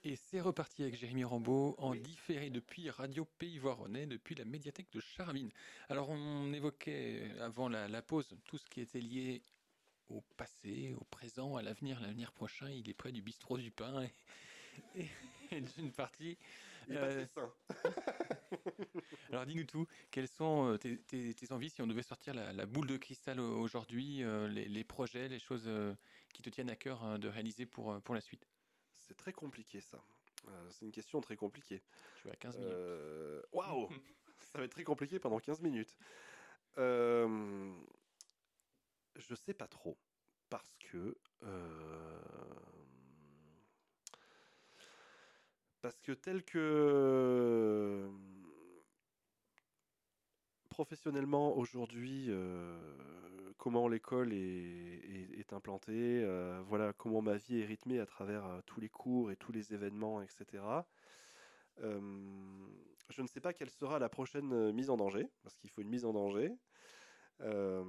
Et c'est reparti avec Jérémy Rambaud en Oui. différé depuis Radio Pays Voironnais, depuis la médiathèque de Charavine. Alors on évoquait avant la pause tout ce qui était lié au passé, au présent, à l'avenir prochain. Il est près du bistrot du pain et, et d'une partie. Il est pas très Euh, sain. alors dis-nous tout, quelles sont tes envies si on devait sortir la boule de cristal aujourd'hui, les projets, les choses qui te tiennent à cœur de réaliser pour la suite. C'est très compliqué ça. C'est une question très compliquée. Tu as 15 minutes. Waouh. Ça va être très compliqué pendant 15 minutes. Euh, je sais pas trop. Parce que tel que professionnellement aujourd'hui, comment l'école est implantée, voilà comment ma vie est rythmée à travers tous les cours et tous les événements, etc. Euh, je ne sais pas quelle sera la prochaine mise en danger, parce qu'il faut une mise en danger. Euh,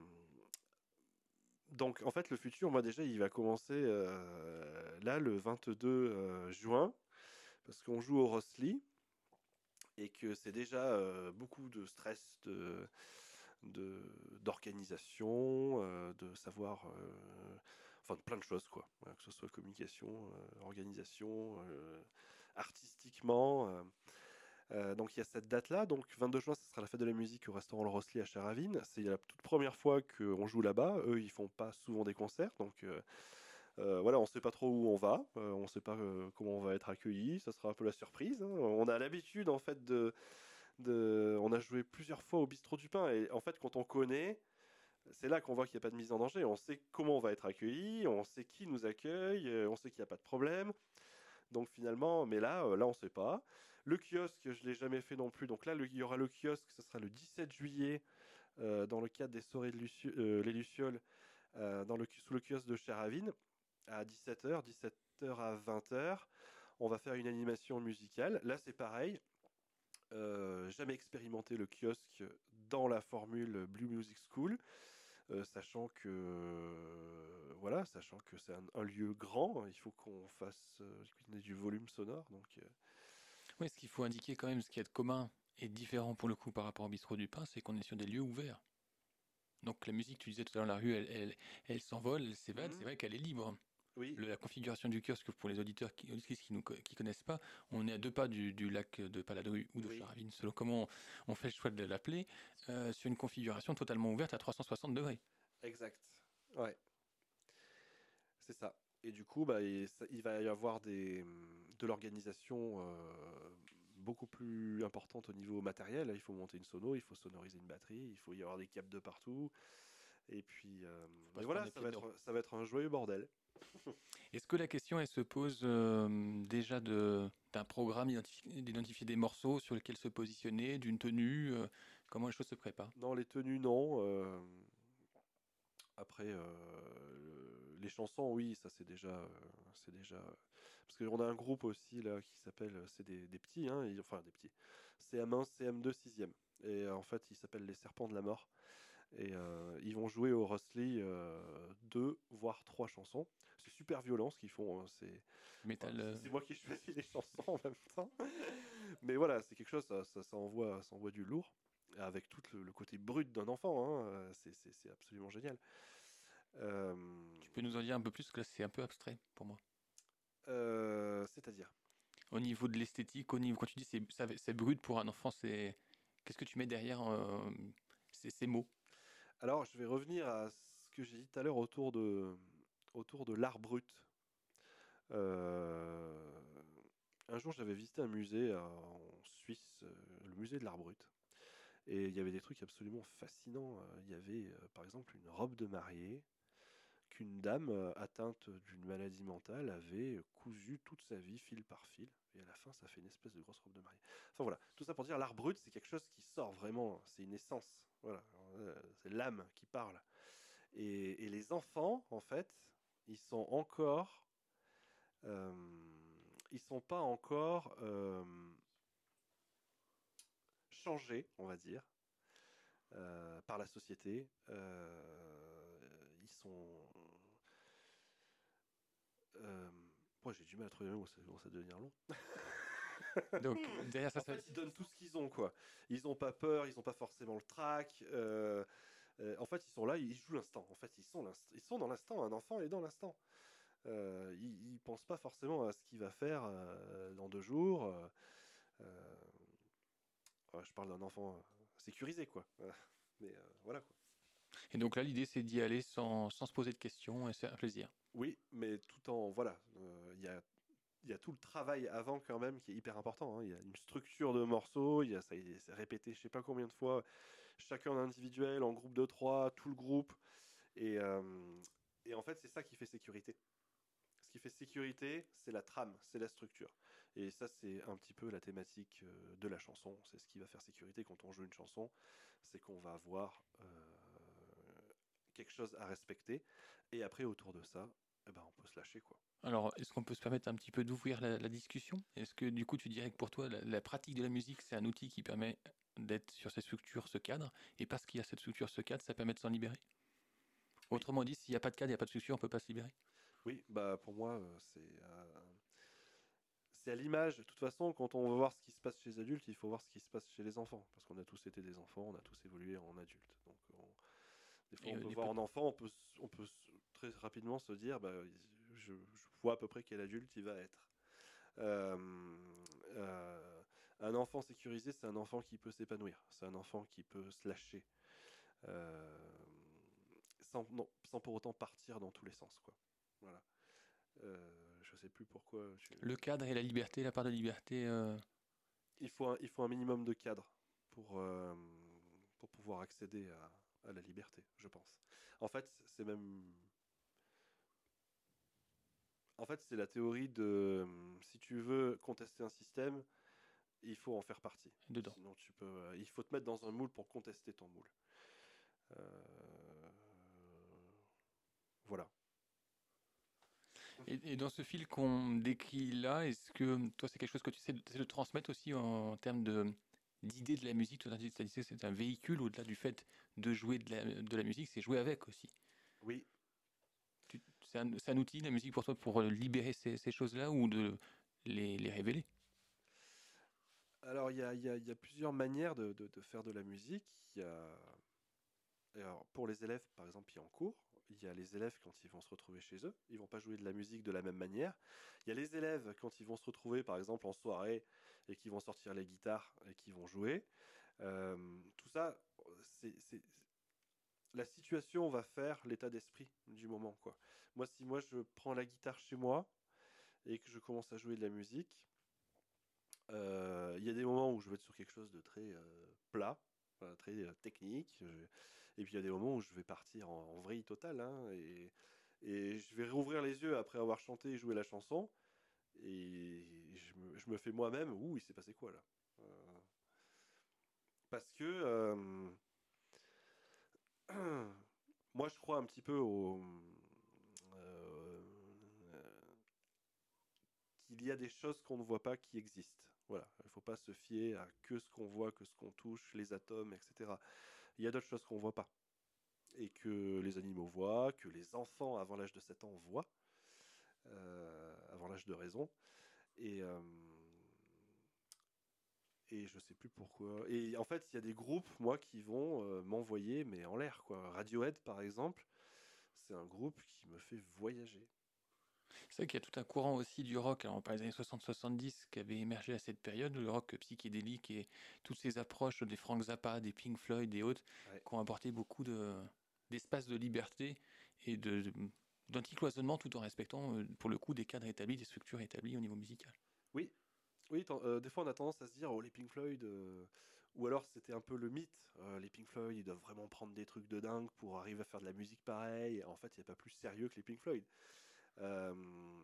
donc en fait le futur, moi déjà, il va commencer là le 22 juin, parce qu'on joue au Rosely, et que c'est déjà beaucoup de stress, d'organisation, de savoir, enfin de plein de choses quoi. Voilà, que ce soit communication, organisation, artistiquement. Donc il y a cette date-là, donc 22 juin, ce sera la fête de la musique au restaurant Le Rosely à Charavine. C'est la toute première fois qu'on joue là-bas. Eux, ils font pas souvent des concerts, donc voilà, on sait pas trop où on va, on sait pas comment on va être accueilli. Ça sera un peu la surprise, hein. On a l'habitude en fait on a joué plusieurs fois au Bistrot du Pain et en fait quand on connaît, c'est là qu'on voit qu'il n'y a pas de mise en danger. On sait comment on va être accueilli, on sait qui nous accueille, on sait qu'il n'y a pas de problème. Donc finalement, mais là on sait pas. Le kiosque, je l'ai jamais fait non plus. Donc là, il y aura le kiosque, ce sera le 17 juillet dans le cadre des soirées de les Lucioles, sous le kiosque de Charavine à 17h, 17h à 20h. On va faire une animation musicale. Là, c'est pareil. Jamais expérimenté le kiosque dans la formule Blue Music School, sachant que c'est un lieu grand, il faut qu'on fasse qu'on ait du volume sonore, donc Oui, ce qu'il faut indiquer quand même, ce qui est de commun et différent pour le coup par rapport au bistrot du pain, c'est qu'on est sur des lieux ouverts. Donc la musique, tu disais tout à l'heure, la rue, elle s'envole, elle s'évade, c'est mhm. vrai qu'elle est libre. Oui, La configuration du kiosque, pour les auditeurs auditrices qui connaissent pas, on est à deux pas du lac de Paladru ou de oui, Charavine, selon comment on fait le choix de l'appeler, sur une configuration totalement ouverte à 360 degrés. exact. Ouais, c'est ça. Et du coup, bah, il va y avoir de l'organisation beaucoup plus importante au niveau matériel. Il faut monter une sono, il faut sonoriser une batterie, il faut y avoir des câbles de partout. Et puis, Faut pas mais se prendre voilà, les pieds dedans. ça va être un joyeux bordel. Est-ce que la question, elle se pose déjà d'un programme, d'identifier des morceaux sur lesquels se positionner, d'une tenue, comment les choses se préparent? Non, les tenues, non. Après, les chansons, oui, ça c'est déjà. Parce qu'on a un groupe aussi là qui s'appelle, c'est des petits, hein, enfin des petits, CM1, CM2, 6e. Et en fait, ils s'appellent les Serpents de la Mort. Et ils vont jouer au Rosely deux, voire trois chansons. C'est super violent ce qu'ils font, hein. Du métal. C'est moi qui choisis les chansons en même temps. Mais voilà, c'est quelque chose, ça envoie du lourd. Avec tout le côté brut d'un enfant, hein, c'est absolument génial. Euh, Tu peux nous en dire un peu plus, parce que là, c'est un peu abstrait pour moi. C'est-à-dire. Au niveau de l'esthétique, au niveau, quand tu dis c'est brut pour un enfant, c'est qu'est-ce que tu mets derrière ces mots? Alors, je vais revenir à ce que j'ai dit tout à l'heure autour de l'art brut. Euh, un jour, j'avais visité un musée en Suisse, le musée de l'art brut. Et il y avait des trucs absolument fascinants. Il y avait, par exemple, une robe de mariée qu'une dame atteinte d'une maladie mentale avait cousu toute sa vie, fil par fil. Et à la fin, ça fait une espèce de grosse robe de mariée. Enfin voilà, tout ça pour dire, l'art brut, c'est quelque chose qui sort vraiment, c'est une essence. Voilà, c'est l'âme qui parle. Et les enfants, en fait, ils sont encore, euh, ils sont pas encore changés, on va dire, par la société. Ils sont, euh, Moi, j'ai du mal à trouver les mots, ça commence à devenir long. Donc, derrière ça, En fait, ils donnent tout ce qu'ils ont, quoi. Ils ont pas peur, ils ont pas forcément le trac. En fait, ils sont là, ils jouent l'instant. En fait, ils sont dans l'instant. Un enfant est dans l'instant. Il pense pas forcément à ce qu'il va faire dans 2 jours. Euh, je parle d'un enfant sécurisé, quoi. Mais voilà, quoi. Et donc là, l'idée, c'est d'y aller sans se poser de questions, et c'est un plaisir. Oui, mais tout en voilà, il y a tout le travail avant quand même qui est hyper important, hein. Il y a une structure de morceaux, il y a ça, c'est répété, je sais pas combien de fois, chacun en individuel, en groupe de 3, tout le groupe, et, euh, et en fait c'est ça qui fait sécurité. Ce qui fait sécurité, c'est la trame, c'est la structure. Et ça, c'est un petit peu la thématique de la chanson. C'est ce qui va faire sécurité quand on joue une chanson, c'est qu'on va avoir quelque chose à respecter. Et après, autour de ça, eh ben, on peut se lâcher, quoi. Alors, est-ce qu'on peut se permettre un petit peu d'ouvrir la discussion? Est-ce que du coup, tu dirais que pour toi, la pratique de la musique, c'est un outil qui permet d'être sur cette structure, ce cadre, et parce qu'il y a cette structure, ce cadre, ça permet de s'en libérer? Oui, Autrement dit, s'il n'y a pas de cadre, il n'y a pas de structure, on ne peut pas se libérer. oui, bah pour moi, c'est à l'image. De toute façon, quand on veut voir ce qui se passe chez les adultes, il faut voir ce qui se passe chez les enfants. Parce qu'on a tous été des enfants, on a tous évolué en adultes. Donc, des fois, Et on peut les voir un enfant, on peut très rapidement se dire, bah, je vois à peu près quel adulte il va être. Euh, euh, un enfant sécurisé, c'est un enfant qui peut s'épanouir. C'est un enfant qui peut se lâcher. euh, sans pour autant partir dans tous les sens, quoi. Voilà. Je sais plus pourquoi. Le cadre et la liberté, la part de liberté. Il faut un minimum de cadre pour pouvoir accéder à la liberté, je pense. En fait, c'est même. En fait, c'est la théorie de si tu veux contester un système, il faut en faire partie. Dedans. Sinon, il faut te mettre dans un moule pour contester ton moule. Euh, voilà. Et dans ce fil qu'on décrit là, est-ce que toi, c'est quelque chose que tu sais de transmettre aussi en termes d'idée de la musique? Toi, tu as dit que c'est un véhicule au-delà du fait de jouer de la musique, c'est jouer avec aussi. Oui. C'est un outil, la musique, pour toi, pour libérer ces choses-là ou de les révéler? Alors, il y a plusieurs manières de faire de la musique. Alors, pour les élèves, par exemple, qui est en cours, il y a les élèves quand ils vont se retrouver chez eux, ils vont pas jouer de la musique de la même manière. Il y a les élèves quand ils vont se retrouver, par exemple, en soirée et qui vont sortir les guitares et qui vont jouer. Euh, Tout ça, la situation va faire l'état d'esprit du moment, quoi. Moi, si moi je prends la guitare chez moi et que je commence à jouer de la musique, il y a des moments où je vais être sur quelque chose de très plat, enfin, très technique. Et puis il y a des moments où je vais partir en vrille totale, hein, et je vais rouvrir les yeux après avoir chanté et joué la chanson. Et je me fais moi-même, ouh, il s'est passé quoi là? Euh, Parce que moi je crois un petit peu euh, qu'il y a des choses qu'on ne voit pas qui existent. Voilà, il ne faut pas se fier à que ce qu'on voit, que ce qu'on touche, les atomes, etc. Il y a d'autres choses qu'on ne voit pas et que les animaux voient, que les enfants avant l'âge de 7 ans voient, avant l'âge de raison. Et, euh, et je sais plus pourquoi. Et en fait, il y a des groupes, moi, qui vont m'envoyer, mais en l'air, quoi. Radiohead, par exemple, c'est un groupe qui me fait voyager. C'est vrai qu'il y a tout un courant aussi du rock, alors on parle des années 60-70, qui avait émergé à cette période, le rock psychédélique et toutes ces approches des Frank Zappa, des Pink Floyd et autres, Ouais. qui ont apporté beaucoup d'espace de liberté et d'anti-cloisonnement tout en respectant, pour le coup, des cadres établis, des structures établies au niveau musical. Oui, oui, des fois on a tendance à se dire, oh, les Pink Floyd, ou alors c'était un peu le mythe, les Pink Floyd, ils doivent vraiment prendre des trucs de dingue pour arriver à faire de la musique pareille. En fait, il n'y a pas plus sérieux que les Pink Floyd. Euh,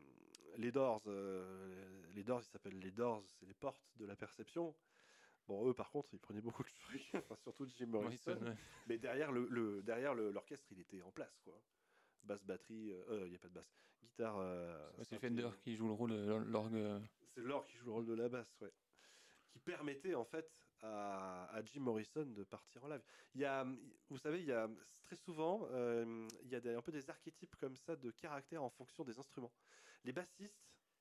les Doors, ils s'appellent les Doors, c'est les portes de la perception. Bon, eux, par contre, ils prenaient beaucoup de trucs, enfin, surtout Jim Morrison, Morrison. ouais. Mais derrière l'orchestre, il était en place, quoi. Basse, batterie, il n'y a pas de basse. Guitare, C'est synthé. Fender qui joue le rôle, l'orgue. C'est l'orgue qui joue le rôle de la basse, ouais. Qui permettait en fait à Jim Morrison de partir en live. Il y a, vous savez, il y a très souvent, il y a un peu des archétypes comme ça de caractère en fonction des instruments. Les bassistes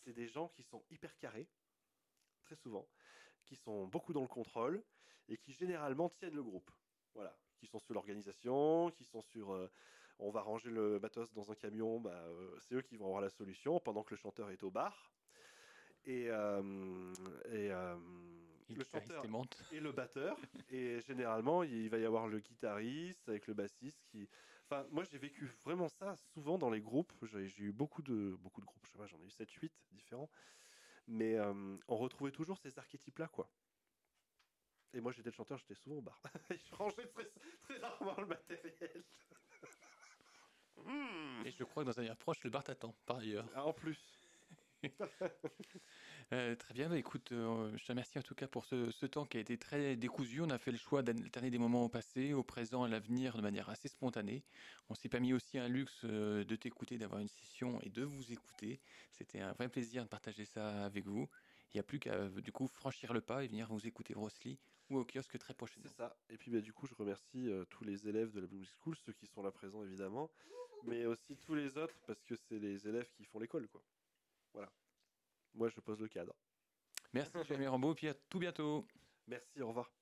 c'est des gens qui sont hyper carrés, très souvent, qui sont beaucoup dans le contrôle et qui généralement tiennent le groupe. Voilà, qui sont sur l'organisation, qui sont sur on va ranger le matos dans un camion, c'est eux qui vont avoir la solution pendant que le chanteur est au bar. Et, euh, et euh, Et le le guitariste chanteur aimante. et le batteur. Et généralement, il va y avoir le guitariste avec le bassiste qui. Enfin, moi, j'ai vécu vraiment ça souvent dans les groupes. J'ai eu beaucoup de groupes, je sais pas, j'en ai eu 7 8 différents. Mais on retrouvait toujours ces archétypes-là, quoi. Et moi, j'étais le chanteur, j'étais souvent au bar. Je rangeais très rarement le matériel. Et je crois que dans un avenir proche, le bar t'attend, par ailleurs. Ah, en plus. Très bien, écoute, je te remercie en tout cas pour ce temps qui a été très décousu. On a fait le choix d'alterner des moments au passé, au présent, à l'avenir de manière assez spontanée. On s'est pas mis aussi un luxe de t'écouter, d'avoir une session et de vous écouter. C'était un vrai plaisir de partager ça avec vous. Il n'y a plus qu'à du coup franchir le pas et venir vous écouter Rosely ou au kiosque très C'est prochainement. ça. Et puis du coup, je remercie tous les élèves de la Blooming School, ceux qui sont là présents évidemment, mais aussi tous les autres parce que c'est les élèves qui font l'école, quoi. Voilà. Moi, je pose le cadre. Merci Jérémy Rambaud, puis à tout bientôt. Merci, au revoir.